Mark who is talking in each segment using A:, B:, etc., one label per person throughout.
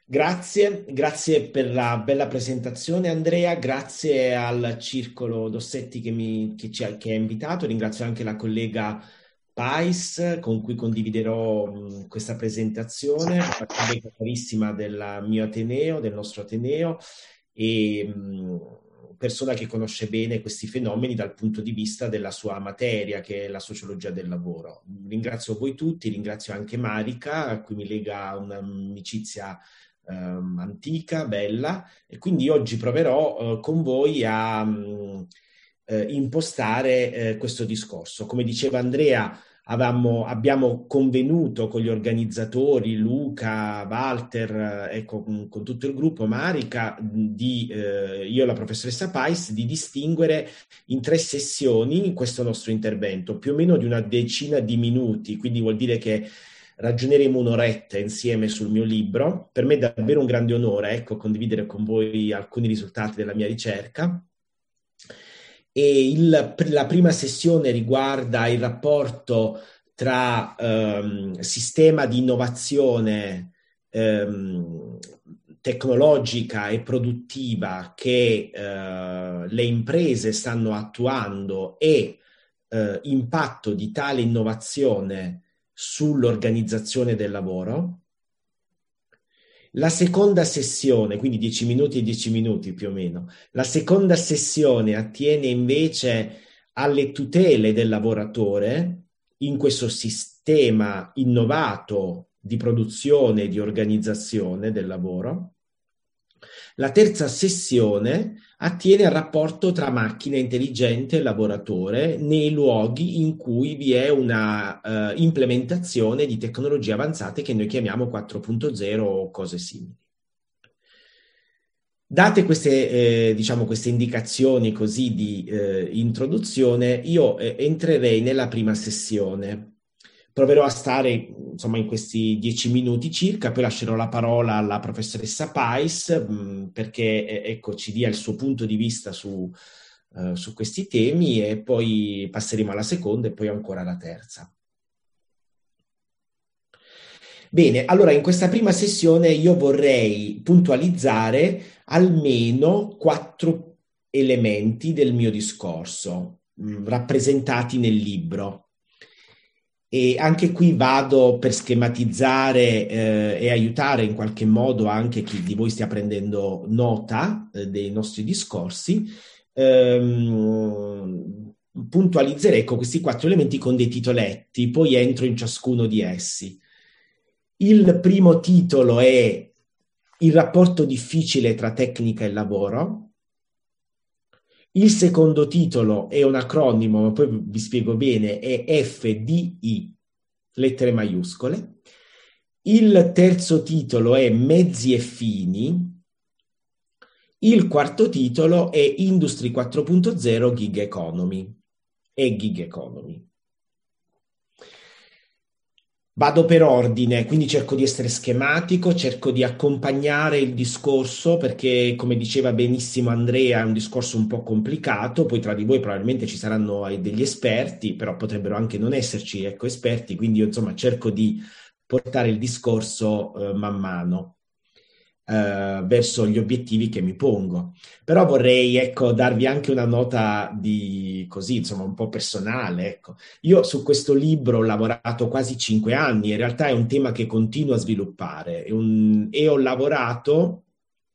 A: Grazie per la bella presentazione Andrea, grazie al Circolo Dossetti che ha invitato, ringrazio anche la collega Pais con cui condividerò questa presentazione, una collega carissima del mio Ateneo, del nostro Ateneo e persona che conosce bene questi fenomeni dal punto di vista della sua materia, che è la sociologia del lavoro. Ringrazio voi tutti, ringrazio anche Marica, a cui mi lega un'amicizia antica, bella, e quindi oggi proverò con voi a impostare questo discorso. Come diceva Andrea, abbiamo convenuto con gli organizzatori, Luca, Walter, ecco, con tutto il gruppo, Marica, io e la professoressa Pais, di distinguere in 3 sessioni questo nostro intervento, più o meno di una decina di minuti, quindi vuol dire che ragioneremo un'oretta insieme sul mio libro. Per me è davvero un grande onore, ecco, condividere con voi alcuni risultati della mia ricerca. E la prima sessione riguarda il rapporto tra sistema di innovazione tecnologica e produttiva che le imprese stanno attuando e impatto di tale innovazione sull'organizzazione del lavoro. La seconda sessione, quindi 10 minuti e 10 minuti più o meno, la seconda sessione attiene invece alle tutele del lavoratore in questo sistema innovato di produzione e di organizzazione del lavoro. La terza sessione attiene al rapporto tra macchina intelligente e lavoratore nei luoghi in cui vi è una implementazione di tecnologie avanzate che noi chiamiamo 4.0 o cose simili. Date queste indicazioni così di introduzione, io entrerei nella prima sessione. Proverò a stare insomma in questi 10 minuti circa, poi lascerò la parola alla professoressa Pais perché ecco, ci dia il suo punto di vista su questi temi e poi passeremo alla seconda e poi ancora alla terza. Bene, allora in questa prima sessione io vorrei puntualizzare almeno 4 elementi del mio discorso rappresentati nel libro. E anche qui vado per schematizzare e aiutare in qualche modo anche chi di voi stia prendendo nota dei nostri discorsi. Puntualizzerei ecco, questi 4 elementi con dei titoletti, poi entro in ciascuno di essi. Il primo titolo è il rapporto difficile tra tecnica e lavoro. Il secondo titolo è un acronimo, ma poi vi spiego bene, è FDI, lettere maiuscole. Il terzo titolo è Mezzi e fini. Il quarto titolo è Industry 4.0 Gig Economy e Gig Economy. Vado per ordine, quindi cerco di essere schematico, cerco di accompagnare il discorso perché, come diceva benissimo Andrea, è un discorso un po' complicato, poi tra di voi probabilmente ci saranno degli esperti, però potrebbero anche non esserci, ecco, esperti, quindi io insomma cerco di portare il discorso man mano verso gli obiettivi che mi pongo. Però vorrei, ecco, darvi anche una nota di così, insomma, un po' personale, ecco. Io su questo libro ho lavorato quasi 5 anni, in realtà è un tema che continuo a sviluppare e ho lavorato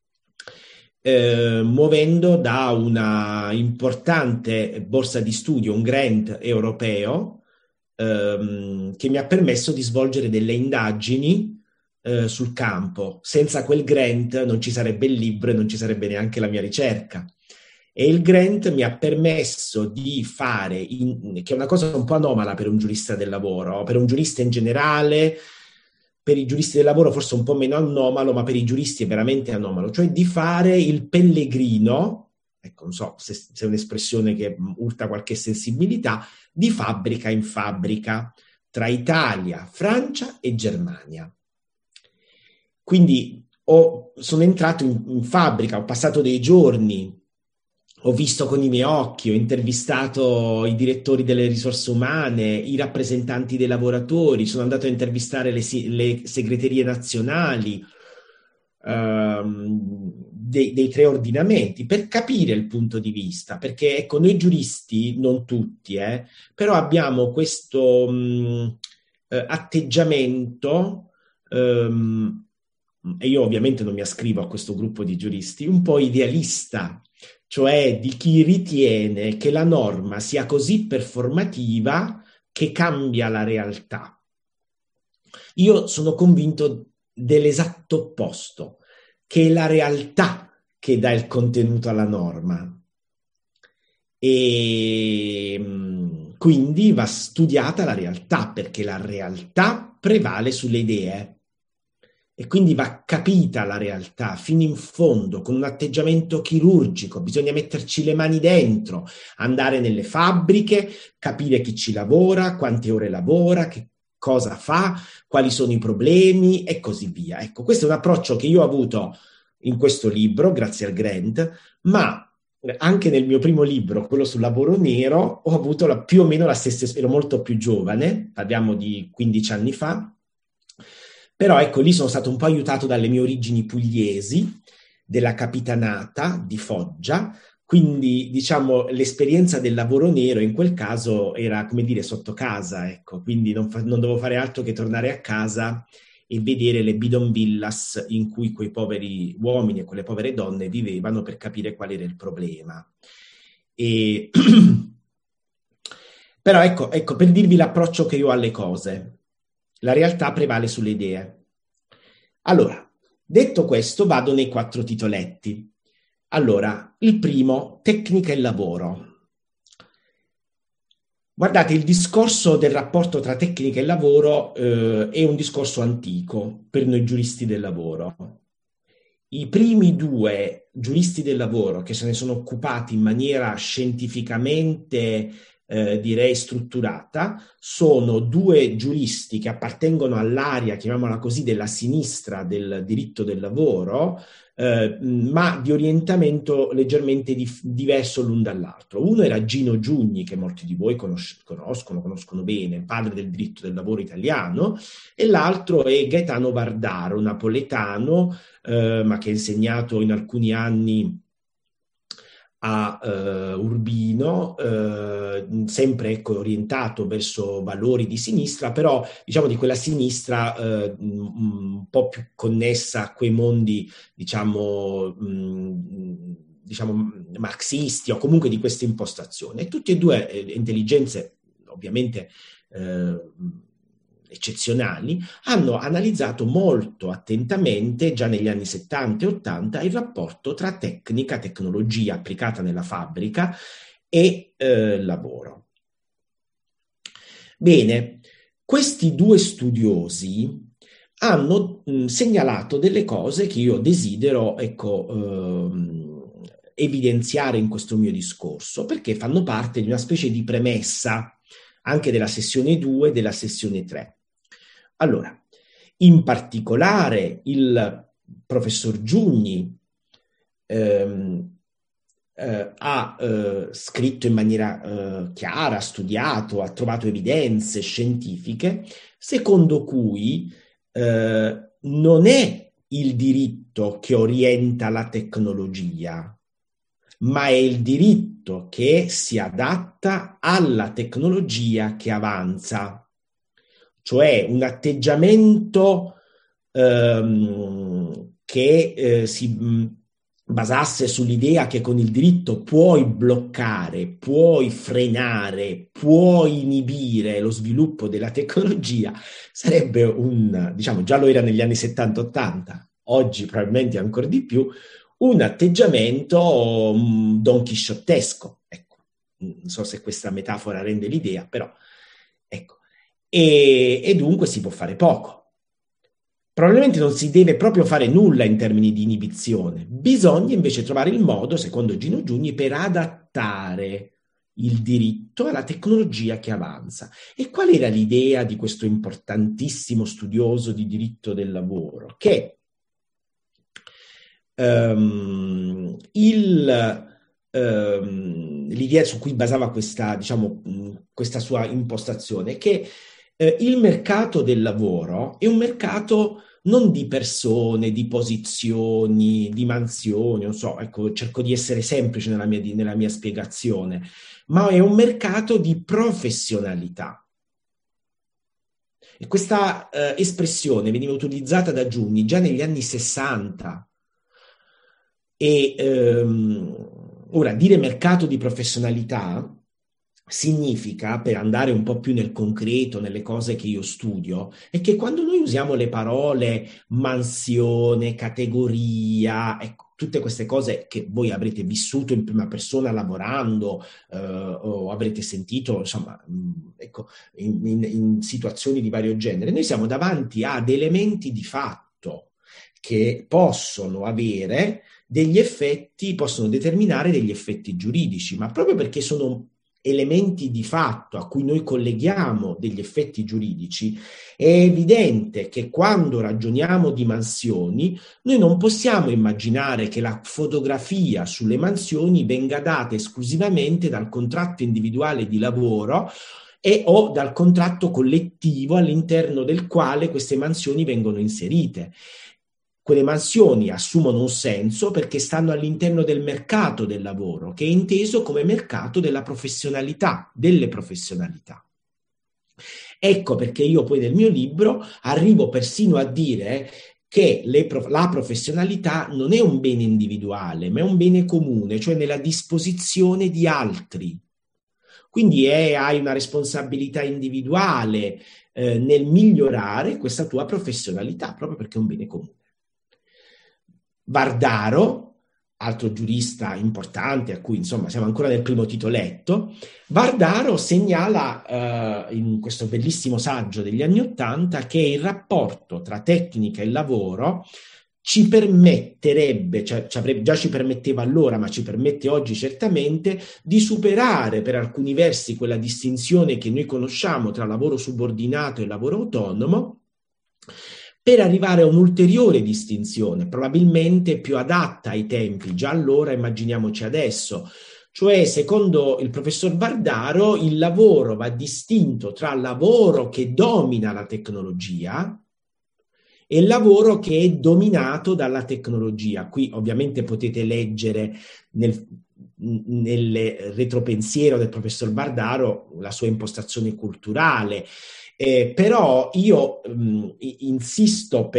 A: muovendo da una importante borsa di studio, un grant europeo, che mi ha permesso di svolgere delle indagini sul campo. Senza quel grant non ci sarebbe il libro e non ci sarebbe neanche la mia ricerca. E il grant mi ha permesso di fare, che è una cosa un po' anomala per un giurista del lavoro, per un giurista in generale, per i giuristi del lavoro forse un po' meno anomalo, ma per i giuristi è veramente anomalo, cioè di fare il pellegrino, ecco, non so se è un'espressione che urta qualche sensibilità, di fabbrica in fabbrica, tra Italia, Francia e Germania. Quindi sono entrato in fabbrica, ho passato dei giorni, ho visto con i miei occhi, ho intervistato i direttori delle risorse umane, i rappresentanti dei lavoratori, sono andato a intervistare le segreterie nazionali, dei tre ordinamenti per capire il punto di vista, perché ecco, noi giuristi, non tutti, però abbiamo questo atteggiamento, e io ovviamente non mi ascrivo a questo gruppo di giuristi, un po' idealista, cioè di chi ritiene che la norma sia così performativa che cambia la realtà. Io sono convinto dell'esatto opposto, che è la realtà che dà il contenuto alla norma. E quindi va studiata la realtà, perché la realtà prevale sulle idee. E quindi va capita la realtà fino in fondo, con un atteggiamento chirurgico. Bisogna metterci le mani dentro, andare nelle fabbriche, capire chi ci lavora, quante ore lavora, che cosa fa, quali sono i problemi e così via. Ecco, questo è un approccio che io ho avuto in questo libro, grazie al grant, ma anche nel mio primo libro, quello sul lavoro nero, ho avuto più o meno la stessa esperienza, ero molto più giovane, parliamo di 15 anni fa, però ecco, lì sono stato un po' aiutato dalle mie origini pugliesi, della capitanata di Foggia, quindi diciamo l'esperienza del lavoro nero in quel caso era, come dire, sotto casa, ecco, quindi non dovevo fare altro che tornare a casa e vedere le bidon villas in cui quei poveri uomini e quelle povere donne vivevano per capire qual era il problema. E... Però ecco, per dirvi l'approccio che io ho alle cose. La realtà prevale sulle idee. Allora, detto questo, vado nei 4 titoletti. Allora, il primo, tecnica e lavoro. Guardate, il discorso del rapporto tra tecnica e lavoro è un discorso antico per noi giuristi del lavoro. I primi 2 giuristi del lavoro che se ne sono occupati in maniera scientificamente direi strutturata, sono 2 giuristi che appartengono all'area, chiamiamola così, della sinistra del diritto del lavoro, ma di orientamento leggermente diverso l'un dall'altro. Uno era Gino Giugni, che molti di voi conoscono bene, padre del diritto del lavoro italiano, e l'altro è Gaetano Vardaro, napoletano, ma che ha insegnato in alcuni anni a Urbino, sempre ecco, orientato verso valori di sinistra, però diciamo di quella sinistra un po' più connessa a quei mondi, diciamo marxisti o comunque di questa impostazione. E tutte e 2 intelligenze ovviamente eccezionali, hanno analizzato molto attentamente, già negli anni 70 e 80, il rapporto tra tecnologia applicata nella fabbrica e lavoro. Bene, questi 2 studiosi hanno segnalato delle cose che io desidero, ecco, evidenziare in questo mio discorso, perché fanno parte di una specie di premessa anche della sessione 2 e della sessione 3. Allora, in particolare il professor Giugni ha scritto in maniera chiara, ha studiato, ha trovato evidenze scientifiche secondo cui non è il diritto che orienta la tecnologia, ma è il diritto che si adatta alla tecnologia che avanza. Cioè un atteggiamento che si basasse sull'idea che con il diritto puoi bloccare, puoi frenare, puoi inibire lo sviluppo della tecnologia, sarebbe diciamo, già lo era negli anni 70-80, oggi probabilmente ancora di più, un atteggiamento donchisciottesco. Ecco, non so se questa metafora rende l'idea, però ecco. E dunque si può fare poco. Probabilmente non si deve proprio fare nulla in termini di inibizione, bisogna invece trovare il modo, secondo Gino Giugni, per adattare il diritto alla tecnologia che avanza. E qual era l'idea di questo importantissimo studioso di diritto del lavoro? Che l'idea su cui basava questa, diciamo, questa sua impostazione è che il mercato del lavoro è un mercato non di persone, di posizioni, di mansioni, non so, ecco, cerco di essere semplice nella mia spiegazione, ma è un mercato di professionalità. E questa espressione veniva utilizzata da Giugni già negli anni 60. E ora dire mercato di professionalità significa, per andare un po' più nel concreto, nelle cose che io studio, è che quando noi usiamo le parole mansione, categoria, ecco, tutte queste cose che voi avrete vissuto in prima persona lavorando o avrete sentito, insomma, ecco, in situazioni di vario genere, noi siamo davanti ad elementi di fatto che possono avere degli effetti, possono determinare degli effetti giuridici, ma proprio perché sono elementi di fatto a cui noi colleghiamo degli effetti giuridici, è evidente che quando ragioniamo di mansioni, noi non possiamo immaginare che la fotografia sulle mansioni venga data esclusivamente dal contratto individuale di lavoro o dal contratto collettivo all'interno del quale queste mansioni vengono inserite. Quelle mansioni assumono un senso perché stanno all'interno del mercato del lavoro, che è inteso come mercato della professionalità, delle professionalità. Ecco perché io poi nel mio libro arrivo persino a dire che la professionalità non è un bene individuale, ma è un bene comune, cioè nella disposizione di altri. Quindi hai una responsabilità individuale nel migliorare questa tua professionalità, proprio perché è un bene comune. Vardaro, altro giurista importante a cui insomma siamo ancora nel primo titoletto, Vardaro segnala in questo bellissimo saggio degli anni '80 che il rapporto tra tecnica e lavoro ci permetterebbe, già ci permetteva allora, ma ci permette oggi certamente, di superare per alcuni versi quella distinzione che noi conosciamo tra lavoro subordinato e lavoro autonomo, per arrivare a un'ulteriore distinzione, probabilmente più adatta ai tempi, già allora immaginiamoci adesso. Cioè, secondo il professor Vardaro, il lavoro va distinto tra lavoro che domina la tecnologia e il lavoro che è dominato dalla tecnologia. Qui ovviamente potete leggere nel retropensiero del professor Vardaro la sua impostazione culturale, però io insisto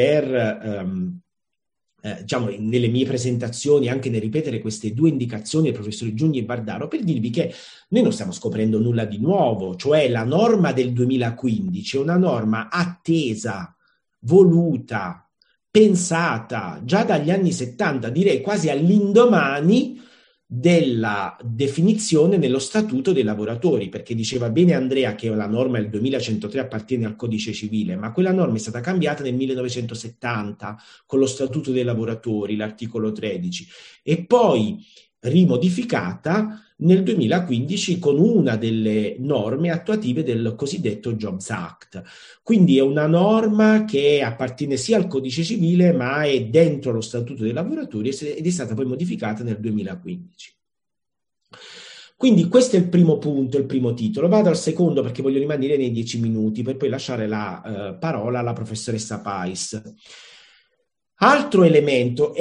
A: diciamo, nelle mie presentazioni, anche nel ripetere queste due indicazioni del professore Giugni e Vardaro, per dirvi che noi non stiamo scoprendo nulla di nuovo, cioè la norma del 2015 è una norma attesa, voluta, pensata già dagli anni 70, direi quasi all'indomani della definizione nello statuto dei lavoratori, perché diceva bene Andrea che la norma del 2103 appartiene al codice civile, ma quella norma è stata cambiata nel 1970 con lo statuto dei lavoratori, l'articolo 13, e poi rimodificata nel 2015 con una delle norme attuative del cosiddetto Jobs Act. Quindi è una norma che appartiene sia al codice civile ma è dentro lo statuto dei lavoratori ed è stata poi modificata nel 2015. Quindi questo è il primo punto, il primo titolo. Vado al secondo perché voglio rimanere nei 10 minuti per poi lasciare la parola alla professoressa Pais. Altro elemento,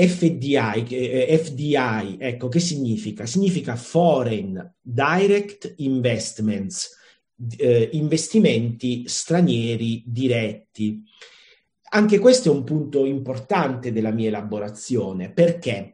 A: FDI, ecco, che significa? Significa Foreign Direct Investments, investimenti stranieri diretti. Anche questo è un punto importante della mia elaborazione. Perché?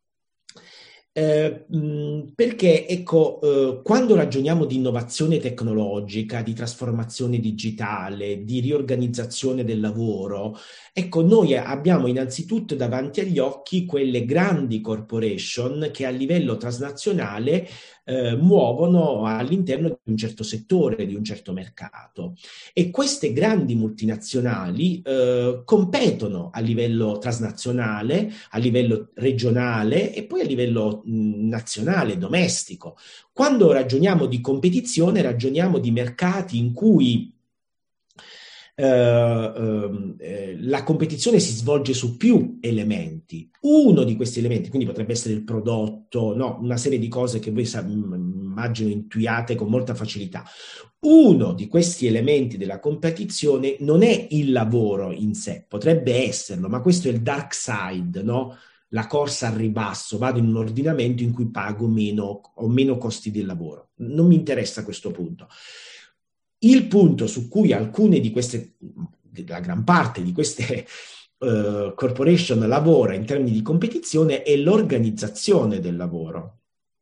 A: Perché ecco, quando ragioniamo di innovazione tecnologica, di trasformazione digitale, di riorganizzazione del lavoro, ecco, noi abbiamo innanzitutto davanti agli occhi quelle grandi corporation che a livello transnazionale muovono all'interno di un certo settore, di un certo mercato. E queste grandi multinazionali competono a livello transnazionale, a livello regionale e poi a livello nazionale, domestico. Quando ragioniamo di competizione, ragioniamo di mercati in cui la competizione si svolge su più elementi. Uno di questi elementi, quindi potrebbe essere il prodotto, no? Una serie di cose che voi immagino intuiate con molta facilità. Uno di questi elementi della competizione non è il lavoro in sé, potrebbe esserlo, ma questo è il dark side, no? La corsa al ribasso, vado in un ordinamento in cui pago meno, ho meno costi del lavoro. Non mi interessa questo punto. Il punto su cui alcune di queste, la gran parte di queste corporation lavora in termini di competizione è l'organizzazione del lavoro.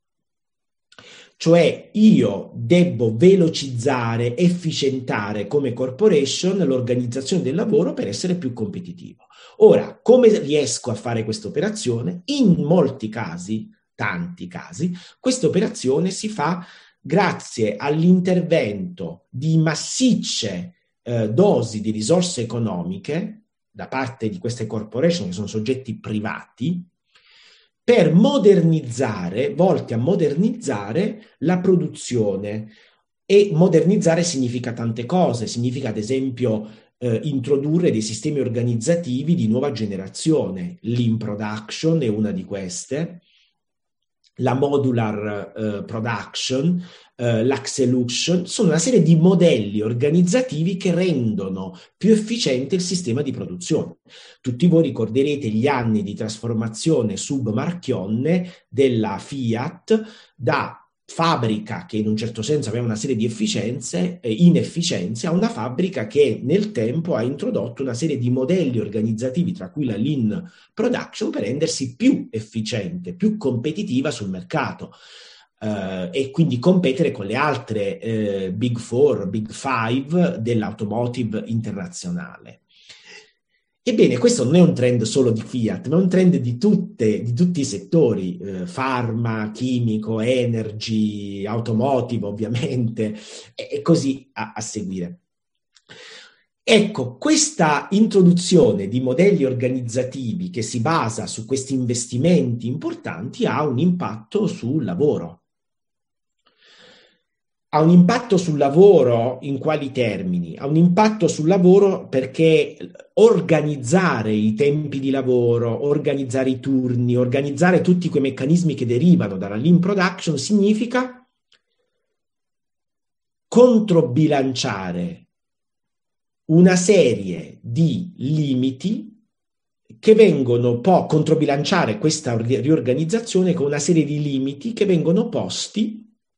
A: Cioè io devo velocizzare, efficientare come corporation l'organizzazione del lavoro per essere più competitivo. Ora, come riesco a fare questa operazione? In molti casi, tanti casi, questa operazione si fa grazie all'intervento di massicce dosi di risorse economiche da parte di queste corporation, che sono soggetti privati, per modernizzare, volti a modernizzare la produzione. E modernizzare significa tante cose, significa ad esempio introdurre dei sistemi organizzativi di nuova generazione. Lean production è una di queste, la modular production, l'axelution, sono una serie di modelli organizzativi che rendono più efficiente il sistema di produzione. Tutti voi ricorderete gli anni di trasformazione sub Marchionne della Fiat da fabbrica che in un certo senso aveva una serie di inefficienze a una fabbrica che nel tempo ha introdotto una serie di modelli organizzativi, tra cui la lean production, per rendersi più efficiente, più competitiva sul mercato. E quindi competere con le altre Big Four, Big Five dell'automotive internazionale. Ebbene, questo non è un trend solo di Fiat, ma è un trend di tutti i settori, farma, chimico, energy, automotive ovviamente, e così a seguire. Ecco, questa introduzione di modelli organizzativi che si basa su questi investimenti importanti ha un impatto sul lavoro. Ha un impatto sul lavoro in quali termini? Ha un impatto sul lavoro perché organizzare i tempi di lavoro, organizzare i turni, organizzare tutti quei meccanismi che derivano dalla lean production significa controbilanciare una serie di limiti che vengono controbilanciare questa riorganizzazione con una serie di limiti che vengono posti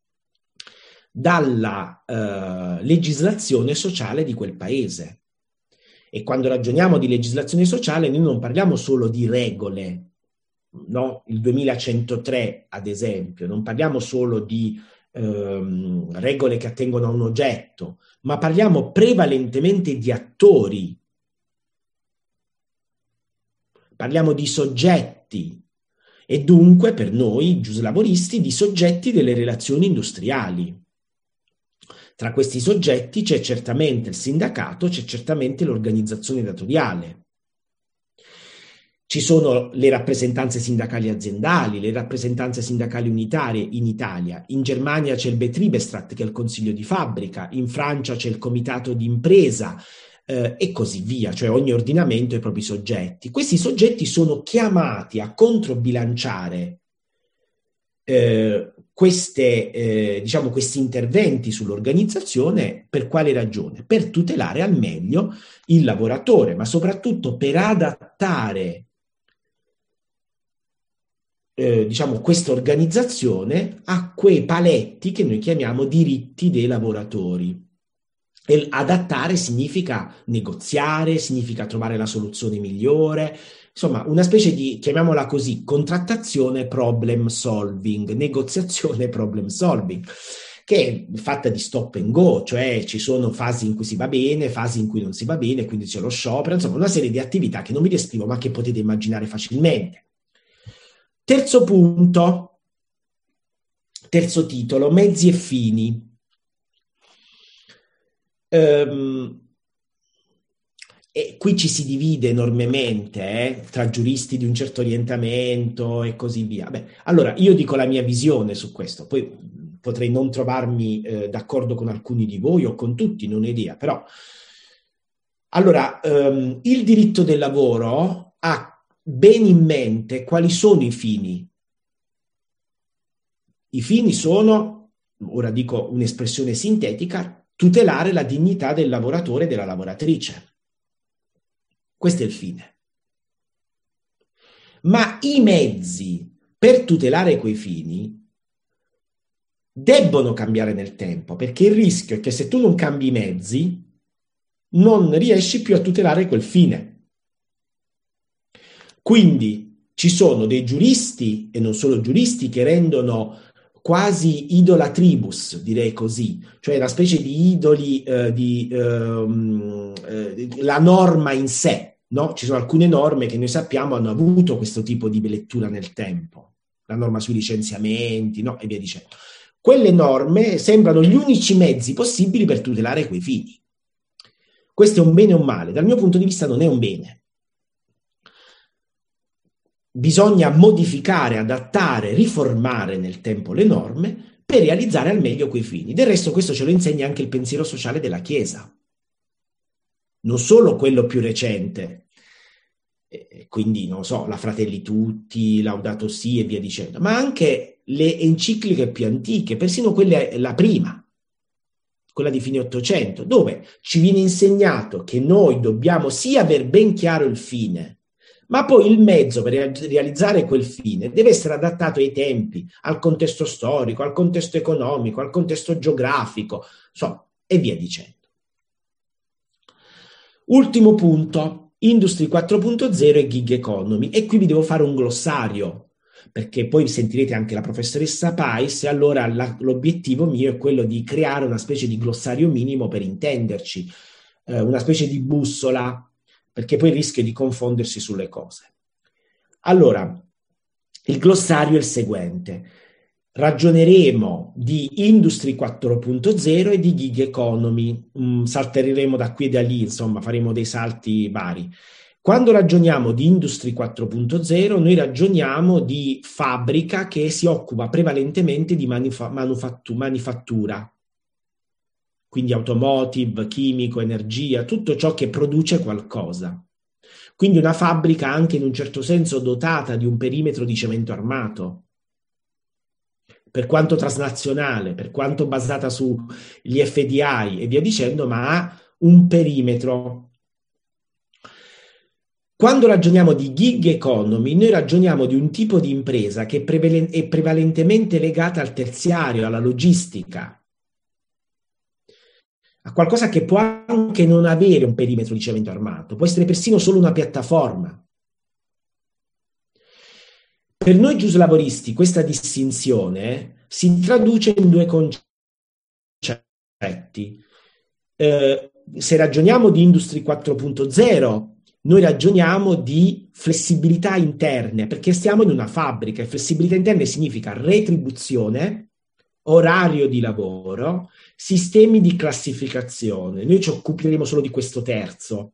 A: dalla legislazione sociale di quel paese. E quando ragioniamo di legislazione sociale noi non parliamo solo di regole, no? Il 2103 ad esempio, non parliamo solo di regole che attengono a un oggetto, ma parliamo prevalentemente di attori, parliamo di soggetti e dunque per noi giuslavoristi di soggetti delle relazioni industriali. Tra questi soggetti c'è certamente il sindacato, c'è certamente l'organizzazione datoriale. Ci sono le rappresentanze sindacali aziendali, le rappresentanze sindacali unitarie in Italia. In Germania c'è il Betriebsrat, che è il consiglio di fabbrica, in Francia c'è il comitato di impresa e così via, cioè ogni ordinamento ha i propri soggetti. Questi soggetti sono chiamati a controbilanciare questi interventi sull'organizzazione. Per quale ragione? Per tutelare al meglio il lavoratore, ma soprattutto per adattare questa organizzazione a quei paletti che noi chiamiamo diritti dei lavoratori. E adattare significa negoziare, significa trovare la soluzione migliore, insomma una specie di, chiamiamola così, contrattazione problem solving, negoziazione problem solving, che è fatta di stop and go, cioè ci sono fasi in cui si va bene, fasi in cui non si va bene, quindi c'è lo sciopero, insomma una serie di attività che non vi descrivo ma che potete immaginare facilmente. Terzo punto, terzo titolo, mezzi e fini. E qui ci si divide enormemente tra giuristi di un certo orientamento e così via. Beh, allora, io dico la mia visione su questo, poi potrei non trovarmi d'accordo con alcuni di voi o con tutti, non ho idea, però Allora, il diritto del lavoro ha ben in mente quali sono i fini. I fini sono, ora dico un'espressione sintetica, tutelare la dignità del lavoratore e della lavoratrice. Questo è il fine. Ma i mezzi per tutelare quei fini debbono cambiare nel tempo, perché il rischio è che se tu non cambi i mezzi, non riesci più a tutelare quel fine. Quindi ci sono dei giuristi, e non solo giuristi, che rendono quasi idolatribus, direi così, cioè una specie di idoli la norma in sé, no? Ci sono alcune norme che noi sappiamo hanno avuto questo tipo di lettura nel tempo, la norma sui licenziamenti, no? E via dicendo. Quelle norme sembrano gli unici mezzi possibili per tutelare quei fini. Questo è un bene o un male? Dal mio punto di vista non è un bene. Bisogna modificare, adattare, riformare nel tempo le norme per realizzare al meglio quei fini. Del resto questo ce lo insegna anche il pensiero sociale della Chiesa, non solo quello più recente, quindi non so, la Fratelli Tutti, Laudato Si e via dicendo, ma anche le encicliche più antiche, persino quella, la prima, quella di fine Ottocento, dove ci viene insegnato che noi dobbiamo sì aver ben chiaro il fine, ma poi il mezzo per realizzare quel fine deve essere adattato ai tempi, al contesto storico, al contesto economico, al contesto geografico, insomma, e via dicendo. Ultimo punto, Industry 4.0 e gig economy. E qui vi devo fare un glossario, perché poi sentirete anche la professoressa Pais, e allora l'obiettivo mio è quello di creare una specie di glossario minimo per intenderci, una specie di bussola, perché poi rischia di confondersi sulle cose. Allora, il glossario è il seguente. Ragioneremo di Industry 4.0 e di gig economy, salteremo da qui e da lì, insomma, faremo dei salti vari. Quando ragioniamo di Industry 4.0, noi ragioniamo di fabbrica che si occupa prevalentemente di manifattura, quindi automotive, chimico, energia, tutto ciò che produce qualcosa. Quindi una fabbrica anche in un certo senso dotata di un perimetro di cemento armato, per quanto transnazionale, per quanto basata sugli FDI e via dicendo, ma ha un perimetro. Quando ragioniamo di gig economy, noi ragioniamo di un tipo di impresa che è prevalentemente legata al terziario, alla logistica, a qualcosa che può anche non avere un perimetro di cemento armato, può essere persino solo una piattaforma. Per noi giuslavoristi questa distinzione si traduce in due concetti. Se ragioniamo di Industry 4.0, noi ragioniamo di flessibilità interne, perché stiamo in una fabbrica e flessibilità interne significa retribuzione, orario di lavoro, sistemi di classificazione. Noi ci occuperemo solo di questo terzo.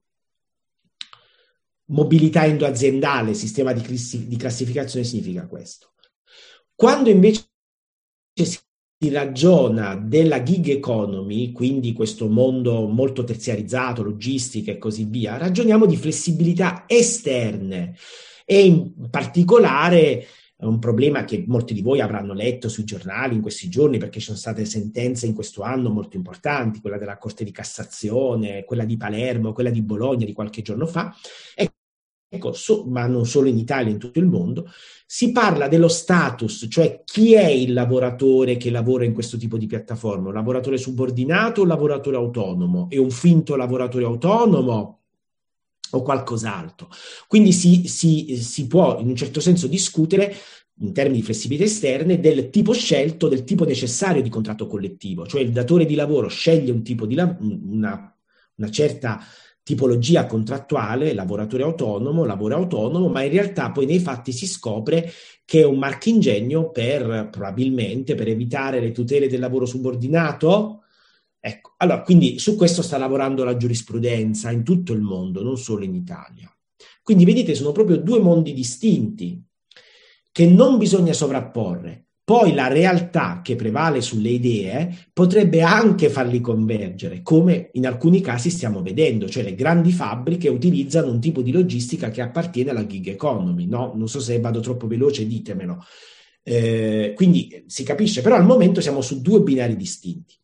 A: Mobilità endoaziendale, sistema di classificazione significa questo. Quando invece si ragiona della gig economy, quindi questo mondo molto terziarizzato, logistica e così via, ragioniamo di flessibilità esterne e in particolare un problema che molti di voi avranno letto sui giornali in questi giorni, perché ci sono state sentenze in questo anno molto importanti, quella della Corte di Cassazione, quella di Palermo, quella di Bologna di qualche giorno fa. Ecco, ma non solo in Italia, in tutto il mondo, si parla dello status, cioè chi è il lavoratore che lavora in questo tipo di piattaforma, un lavoratore subordinato o un lavoratore autonomo? È un finto lavoratore autonomo o qualcos'altro? Quindi si può in un certo senso discutere in termini di flessibilità esterne del tipo scelto, del tipo necessario di contratto collettivo, cioè il datore di lavoro sceglie un tipo di una certa tipologia contrattuale, lavoratore autonomo, lavoro autonomo, ma in realtà poi nei fatti si scopre che è un marchingegno probabilmente per evitare le tutele del lavoro subordinato. Ecco, allora, quindi su questo sta lavorando la giurisprudenza in tutto il mondo, non solo in Italia. Quindi vedete, sono proprio due mondi distinti che non bisogna sovrapporre, Poi la realtà che prevale sulle idee potrebbe anche farli convergere, come in alcuni casi stiamo vedendo, cioè le grandi fabbriche utilizzano un tipo di logistica che appartiene alla gig economy, no? Non so se vado troppo veloce, ditemelo. Quindi si capisce, però al momento siamo su due binari distinti.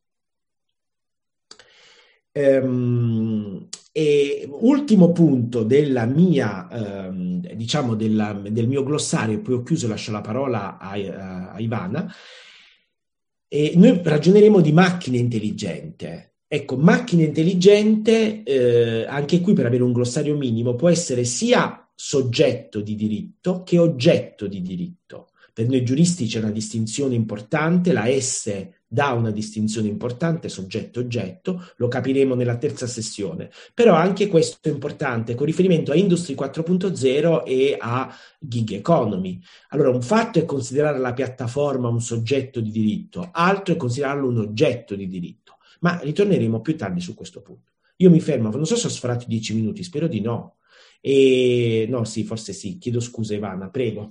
A: E ultimo punto della mia, diciamo del mio glossario, poi ho chiuso e lascio la parola a Ivana. E noi ragioneremo di macchina intelligente. Ecco, macchina intelligente, anche qui per avere un glossario minimo, può essere sia soggetto di diritto che oggetto di diritto. Per noi giuristi c'è una distinzione importante, la S dà una distinzione importante, soggetto-oggetto, lo capiremo nella terza sessione, però anche questo è importante con riferimento a Industry 4.0 e a gig economy. Allora, un fatto è considerare la piattaforma un soggetto di diritto, altro è considerarlo un oggetto di diritto, ma ritorneremo più tardi su questo punto. Io mi fermo, non so se ho sforato i 10 minuti, spero di no. No, sì, forse sì, chiedo scusa Ivana, prego.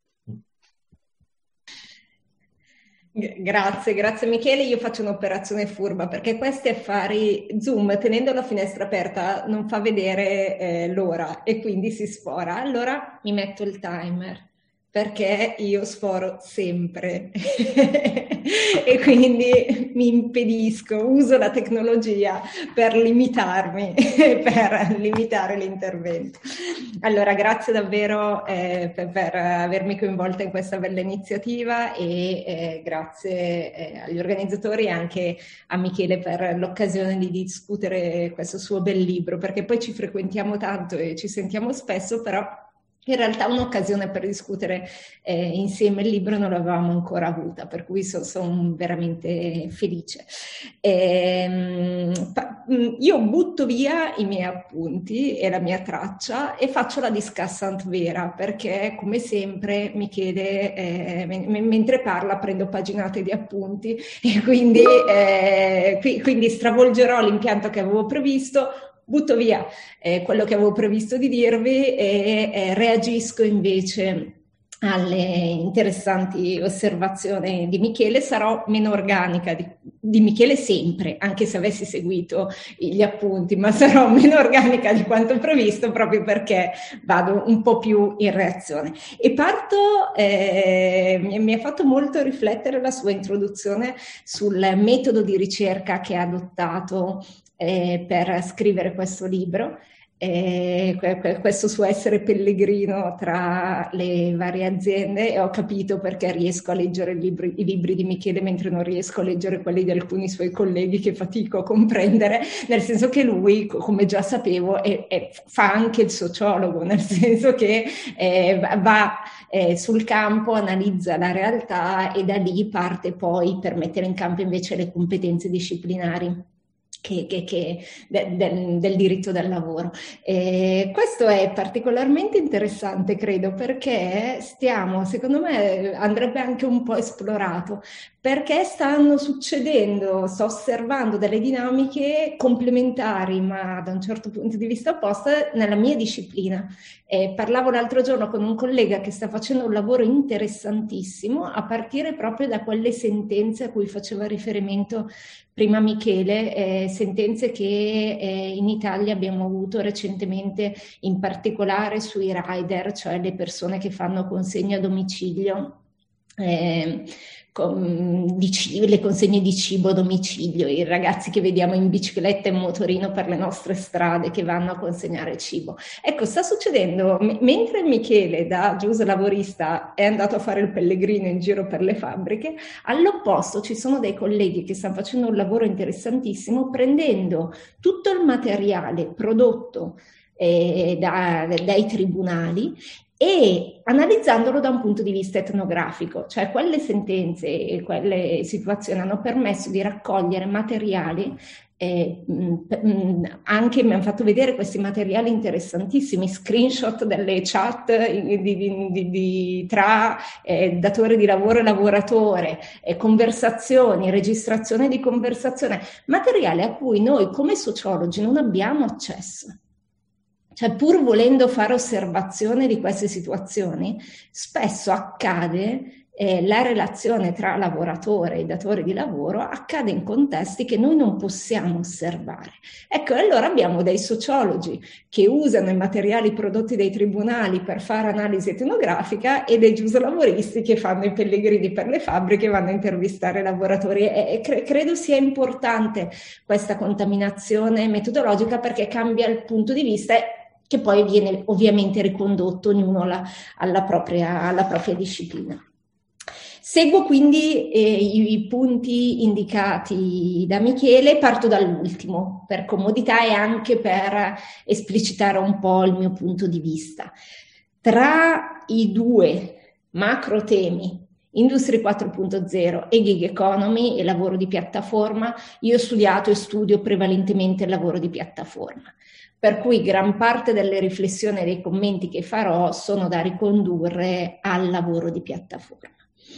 B: Grazie Michele, io faccio un'operazione furba perché questi affari Zoom tenendo la finestra aperta non fa vedere l'ora e quindi si sfora. Allora mi metto il timer perché io sforo sempre e quindi mi impedisco, uso la tecnologia per limitarmi, per limitare l'intervento. Allora, grazie davvero per avermi coinvolta in questa bella iniziativa e grazie agli organizzatori e anche a Michele per l'occasione di discutere questo suo bel libro, perché poi ci frequentiamo tanto e ci sentiamo spesso, però in realtà un'occasione per discutere insieme il libro non l'avevamo ancora avuta, per cui sono veramente felice. Io butto via i miei appunti e la mia traccia e faccio la discussant vera, perché come sempre Michele, mentre parla, prendo paginate di appunti e quindi stravolgerò l'impianto che avevo previsto, butto via quello che avevo previsto di dirvi e reagisco invece alle interessanti osservazioni di Michele. Sarò meno organica di Michele sempre, anche se avessi seguito gli appunti, ma sarò meno organica di quanto previsto proprio perché vado un po' più in reazione. E parto, mi ha fatto molto riflettere la sua introduzione sul metodo di ricerca che ha adottato per scrivere questo libro, questo suo essere pellegrino tra le varie aziende, e ho capito perché riesco a leggere i libri di Michele mentre non riesco a leggere quelli di alcuni suoi colleghi che fatico a comprendere, nel senso che lui, come già sapevo, fa anche il sociologo, nel senso che va sul campo, analizza la realtà e da lì parte poi per mettere in campo invece le competenze disciplinari del diritto del lavoro. Questo è particolarmente interessante, credo, perché secondo me andrebbe anche un po' esplorato, perché stanno succedendo, sto osservando delle dinamiche complementari, ma da un certo punto di vista opposte, nella mia disciplina. Parlavo l'altro giorno con un collega che sta facendo un lavoro interessantissimo a partire proprio da quelle sentenze a cui faceva riferimento prima Michele, sentenze che in Italia abbiamo avuto recentemente, in particolare sui rider, cioè le persone che fanno consegna a domicilio, le consegne di cibo a domicilio, i ragazzi che vediamo in bicicletta e in motorino per le nostre strade che vanno a consegnare cibo. Ecco, sta succedendo, mentre Michele da giusto lavorista è andato a fare il pellegrino in giro per le fabbriche, all'opposto ci sono dei colleghi che stanno facendo un lavoro interessantissimo prendendo tutto il materiale prodotto dai tribunali e analizzandolo da un punto di vista etnografico, cioè quelle sentenze e quelle situazioni hanno permesso di raccogliere materiali, anche mi hanno fatto vedere questi materiali interessantissimi, screenshot delle chat tra datore di lavoro e lavoratore, conversazioni, registrazione di conversazione, materiale a cui noi come sociologi non abbiamo accesso. Cioè, pur volendo fare osservazione di queste situazioni, spesso accade la relazione tra lavoratore e datore di lavoro accade in contesti che noi non possiamo osservare. Ecco, allora abbiamo dei sociologi che usano i materiali prodotti dai tribunali per fare analisi etnografica e dei giuslavoristi che fanno i pellegrini per le fabbriche e vanno a intervistare i lavoratori. Credo sia importante questa contaminazione metodologica perché cambia il punto di vista che poi viene ovviamente ricondotto ognuno alla propria disciplina. Seguo quindi i punti indicati da Michele, parto dall'ultimo per comodità e anche per esplicitare un po' il mio punto di vista. Tra i due macro temi, Industria 4.0 e gig economy e lavoro di piattaforma, io ho studiato e studio prevalentemente il lavoro di piattaforma, per cui gran parte delle riflessioni e dei commenti che farò sono da ricondurre al lavoro di piattaforma.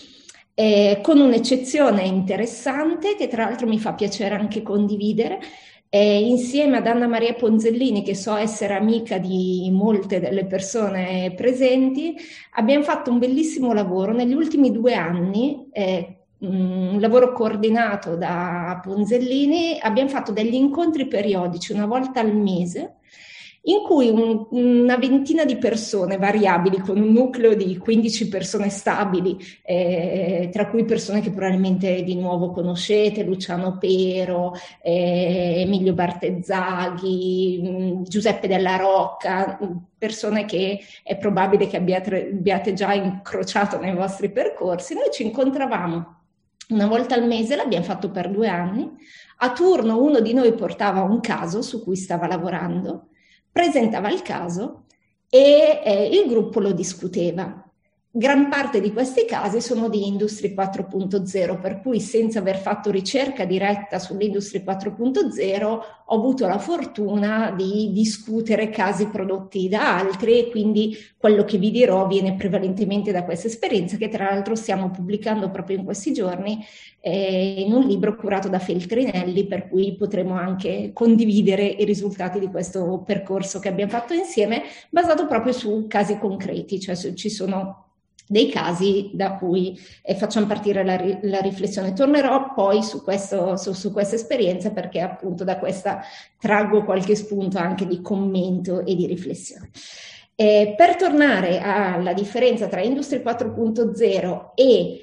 B: Con un'eccezione interessante che tra l'altro mi fa piacere anche condividere, insieme ad Anna Maria Ponzellini, che so essere amica di molte delle persone presenti, abbiamo fatto un bellissimo lavoro negli ultimi 2 anni, un lavoro coordinato da Ponzellini. Abbiamo fatto degli incontri periodici una volta al mese in cui una ventina di persone variabili, con un nucleo di 15 persone stabili, tra cui persone che probabilmente di nuovo conoscete, Luciano Pero, Emilio Bartezzaghi, Giuseppe Della Rocca, persone che è probabile che abbiate già incrociato nei vostri percorsi. Noi ci incontravamo una volta al mese, l'abbiamo fatto per 2 anni, a turno uno di noi portava un caso su cui stava lavorando, presentava il caso e il gruppo lo discuteva. Gran parte di questi casi sono di Industria 4.0, per cui senza aver fatto ricerca diretta sull'Industria 4.0 ho avuto la fortuna di discutere casi prodotti da altri e quindi quello che vi dirò viene prevalentemente da questa esperienza che tra l'altro stiamo pubblicando proprio in questi giorni in un libro curato da Feltrinelli, per cui potremo anche condividere i risultati di questo percorso che abbiamo fatto insieme basato proprio su casi concreti, cioè ci sono dei casi da cui facciamo partire la riflessione. Tornerò poi su questa esperienza perché appunto da questa traggo qualche spunto anche di commento e di riflessione. Per tornare alla differenza tra Industria 4.0 e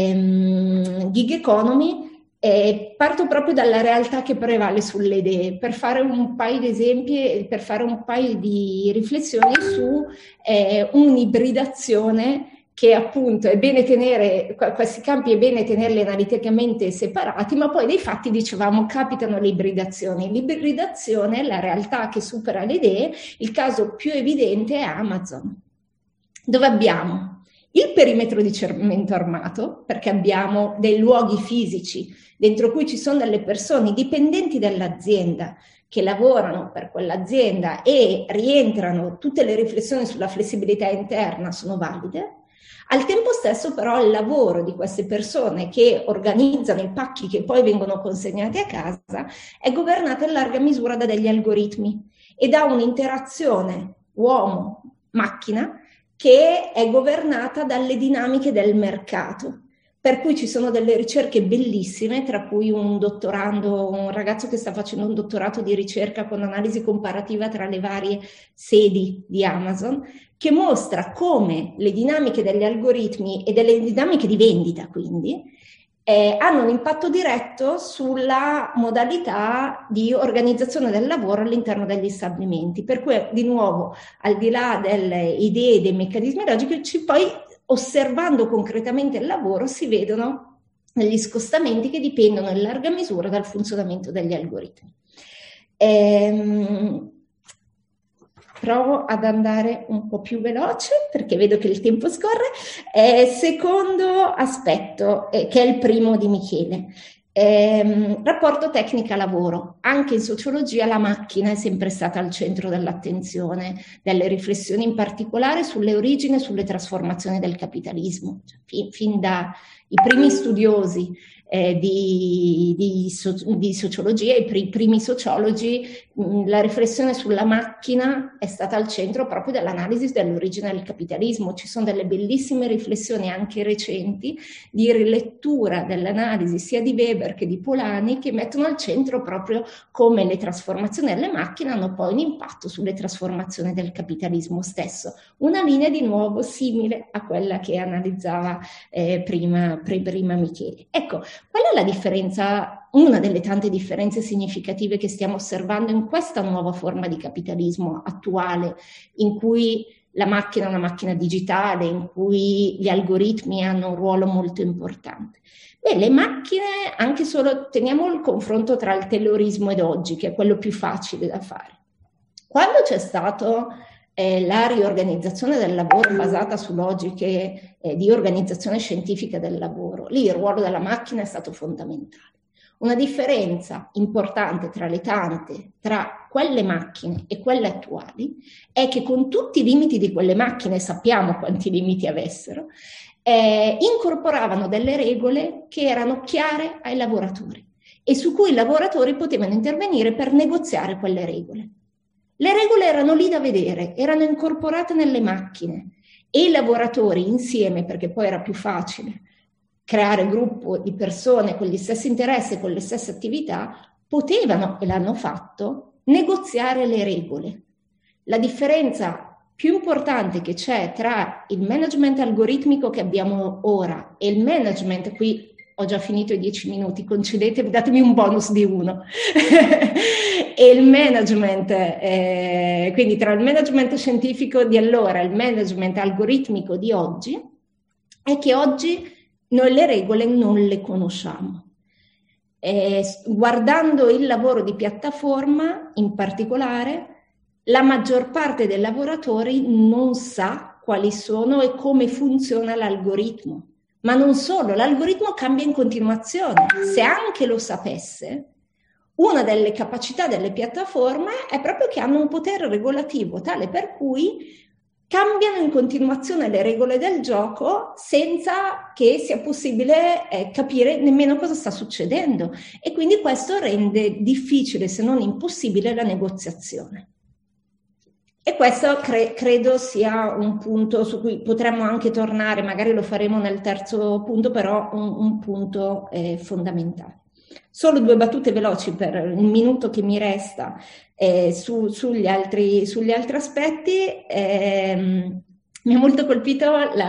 B: gig economy, parto proprio dalla realtà che prevale sulle idee, per fare un paio di esempi, per fare un paio di riflessioni su un'ibridazione che appunto è bene tenere, questi campi è bene tenerli analiticamente separati, ma poi dei fatti dicevamo capitano le ibridazioni. L'ibridazione è la realtà che supera le idee, il caso più evidente è Amazon, dove abbiamo il perimetro di cemento armato, perché abbiamo dei luoghi fisici dentro cui ci sono delle persone dipendenti dall'azienda che lavorano per quell'azienda e rientrano, tutte le riflessioni sulla flessibilità interna sono valide. Al tempo stesso però il lavoro di queste persone che organizzano i pacchi che poi vengono consegnati a casa è governato in larga misura da degli algoritmi e da un'interazione uomo-macchina che è governata dalle dinamiche del mercato. Per cui ci sono delle ricerche bellissime, tra cui un ragazzo che sta facendo un dottorato di ricerca con analisi comparativa tra le varie sedi di Amazon, che mostra come le dinamiche degli algoritmi e delle dinamiche di vendita, quindi, hanno un impatto diretto sulla modalità di organizzazione del lavoro all'interno degli stabilimenti. Per cui, di nuovo, al di là delle idee e dei meccanismi logici, poi osservando concretamente il lavoro si vedono degli scostamenti che dipendono in larga misura dal funzionamento degli algoritmi. Provo ad andare un po' più veloce perché vedo che il tempo scorre. Secondo aspetto, che è il primo di Michele, rapporto tecnica-lavoro. Anche in sociologia la macchina è sempre stata al centro dell'attenzione, delle riflessioni in particolare sulle origini e sulle trasformazioni del capitalismo. Fin dai primi studiosi di sociologia, i primi sociologi, la riflessione sulla macchina è stata al centro proprio dell'analisi dell'origine del capitalismo. Ci sono delle bellissime riflessioni anche recenti di rilettura dell'analisi sia di Weber che di Polanyi, che mettono al centro proprio come le trasformazioni delle macchine hanno poi un impatto sulle trasformazioni del capitalismo stesso. Una linea di nuovo simile a quella che analizzava prima Michele. Ecco, qual è la differenza, una delle tante differenze significative che stiamo osservando in questa nuova forma di capitalismo attuale, in cui la macchina è una macchina digitale, in cui gli algoritmi hanno un ruolo molto importante? Beh, le macchine, anche solo teniamo il confronto tra il Taylorismo ed oggi, che è quello più facile da fare. Quando c'è stato la riorganizzazione del lavoro basata su logiche di organizzazione scientifica del lavoro, lì il ruolo della macchina è stato fondamentale. Una differenza importante tra le tante, tra quelle macchine e quelle attuali, è che con tutti i limiti di quelle macchine, sappiamo quanti limiti avessero, incorporavano delle regole che erano chiare ai lavoratori e su cui i lavoratori potevano intervenire per negoziare quelle regole. Le regole erano lì da vedere, erano incorporate nelle macchine e i lavoratori insieme, perché poi era più facile creare gruppo di persone con gli stessi interessi e con le stesse attività, potevano, e l'hanno fatto, negoziare le regole. La differenza più importante che c'è tra il management algoritmico che abbiamo ora e il management, qui ho già finito i 10 minuti, concedetemi, datemi un bonus di 1, e il management, quindi tra il management scientifico di allora e il management algoritmico di oggi, è che oggi noi le regole non le conosciamo. Guardando il lavoro di piattaforma in particolare, la maggior parte dei lavoratori non sa quali sono e come funziona l'algoritmo. Ma non solo, l'algoritmo cambia in continuazione. Se anche lo sapesse, una delle capacità delle piattaforme è proprio che hanno un potere regolativo tale per cui cambiano in continuazione le regole del gioco senza che sia possibile capire nemmeno cosa sta succedendo. E quindi questo rende difficile, se non impossibile, la negoziazione. E questo credo sia un punto su cui potremmo anche tornare, magari lo faremo nel terzo punto, però un punto fondamentale. Solo 2 battute veloci per il minuto che mi resta sugli altri aspetti. Mi ha molto colpito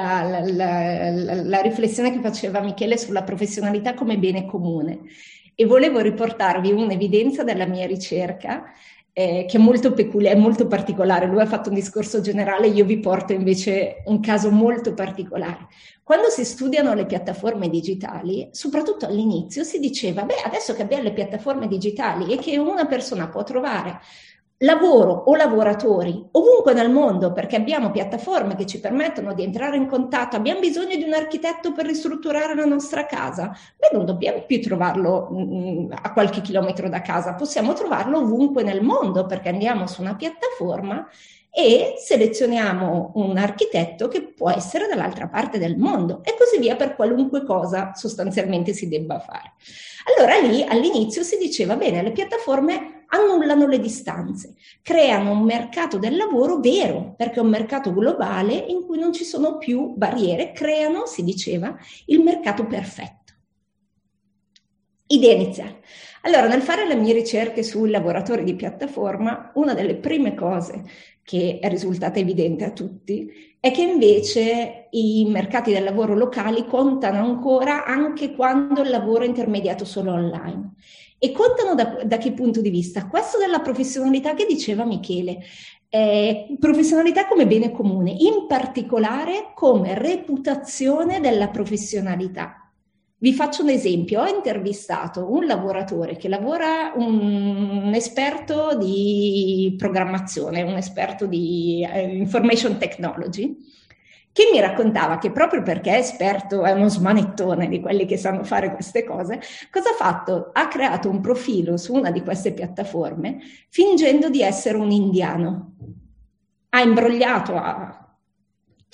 B: la riflessione che faceva Michele sulla professionalità come bene comune e volevo riportarvi un'evidenza della mia ricerca che è molto peculiare, molto particolare. Lui ha fatto un discorso generale, io vi porto invece un caso molto particolare. Quando si studiano le piattaforme digitali, soprattutto all'inizio, si diceva, beh, adesso che abbiamo le piattaforme digitali e che una persona può trovare lavoro o lavoratori ovunque nel mondo, perché abbiamo piattaforme che ci permettono di entrare in contatto, abbiamo bisogno di un architetto per ristrutturare la nostra casa, beh, non dobbiamo più trovarlo a qualche chilometro da casa, possiamo trovarlo ovunque nel mondo, perché andiamo su una piattaforma e selezioniamo un architetto che può essere dall'altra parte del mondo e così via per qualunque cosa sostanzialmente si debba fare. Allora lì all'inizio si diceva, bene, le piattaforme annullano le distanze, creano un mercato del lavoro vero, perché è un mercato globale in cui non ci sono più barriere, creano, si diceva, il mercato perfetto. Idea iniziale. Allora, nel fare le mie ricerche sui lavoratori di piattaforma, una delle prime cose che è risultata evidente a tutti è che invece i mercati del lavoro locali contano ancora anche quando il lavoro è intermediato solo online. E contano da che punto di vista? Questo della professionalità che diceva Michele, professionalità come bene comune, in particolare come reputazione della professionalità. Vi faccio un esempio, ho intervistato un lavoratore che lavora, un esperto di programmazione, un esperto di information technology, che mi raccontava che proprio perché è esperto, è uno smanettone di quelli che sanno fare queste cose, cosa ha fatto? Ha creato un profilo su una di queste piattaforme fingendo di essere un indiano. Ha imbrogliato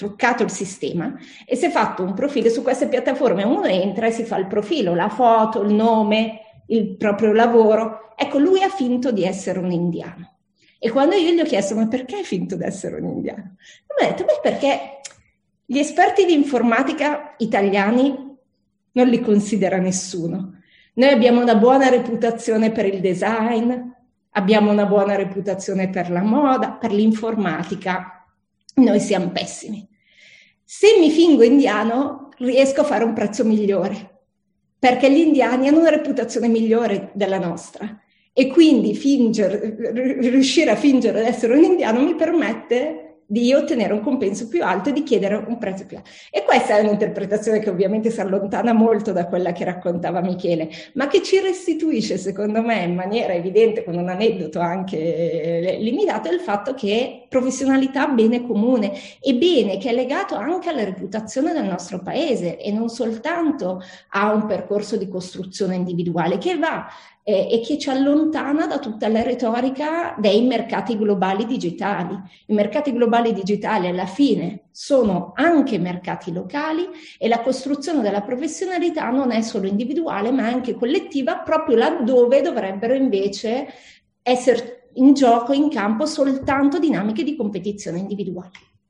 B: truccato il sistema e si è fatto un profilo su queste piattaforme. Uno entra e si fa il profilo, la foto, il nome, il proprio lavoro. Ecco, lui ha finto di essere un indiano. E quando io gli ho chiesto, ma perché hai finto di essere un indiano? Mi ha detto, beh, perché gli esperti di informatica italiani non li considera nessuno. Noi abbiamo una buona reputazione per il design, abbiamo una buona reputazione per la moda, per l'informatica noi siamo pessimi. Se mi fingo indiano riesco a fare un prezzo migliore, perché gli indiani hanno una reputazione migliore della nostra e quindi riuscire a fingere di essere un indiano mi permette di ottenere un compenso più alto e di chiedere un prezzo più alto. E questa è un'interpretazione che ovviamente si allontana molto da quella che raccontava Michele, ma che ci restituisce, secondo me, in maniera evidente, con un aneddoto anche limitato, il fatto che professionalità bene comune e bene che è legato anche alla reputazione del nostro paese e non soltanto a un percorso di costruzione individuale che va e che ci allontana da tutta la retorica dei mercati globali digitali. I mercati globali digitali alla fine sono anche mercati locali e la costruzione della professionalità non è solo individuale ma anche collettiva, proprio laddove dovrebbero invece essere in gioco, in campo, soltanto dinamiche di competizione individuale.